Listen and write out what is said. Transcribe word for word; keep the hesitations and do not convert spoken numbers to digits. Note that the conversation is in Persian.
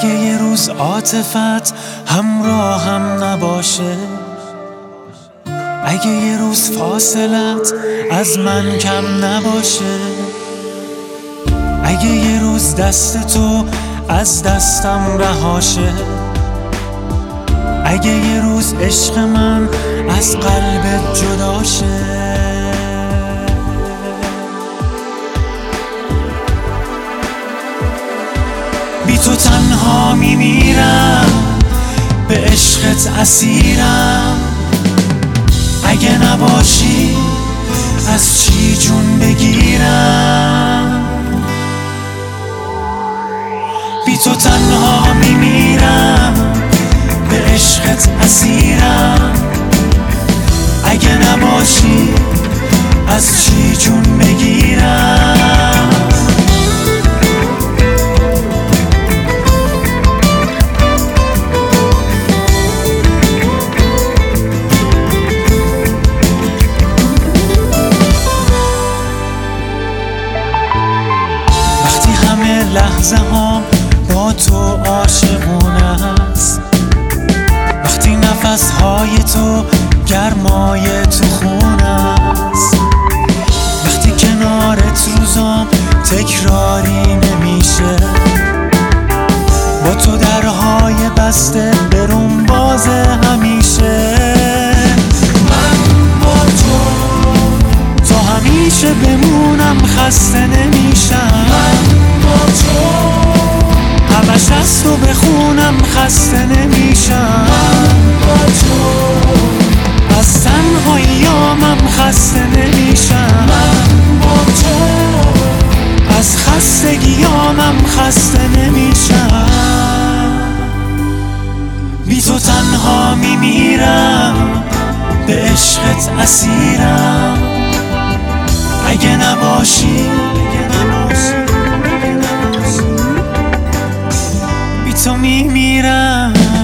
اگه یه روز عاطفت همراه هم نباشه، اگه یه روز فاصلت از من کم نباشه، اگه یه روز دست تو از دستم رهاشه، اگه یه روز عشق من از قلبت جداشه، بی تو تنها میمیرم، به عشقت اسیرم، اگه نباشی از چی جون بگیرم، بی تو تنها میمیرم، به عشقت اسیرم، اگه نباشی از چی جون بگیرم. وقتی همه لحظه هم با تو عاشقونه است، وقتی نفس های تو گرمای تو خونه است، وقتی کنارت روزام تکراری نمیشه، با تو درهای بسته برون باز همیشه، من با تو تا همیشه بمونم خسته نمیشم، من با تو همش از تو بخونم خسته نمیشم، من با تو از تنهاییامم خسته نمیشم، من با تو از خستگیامم خسته نمیشم، بی تو تنها میمیرم، به عشقت اسیرم، اگه نباشی بی تو میمیرم.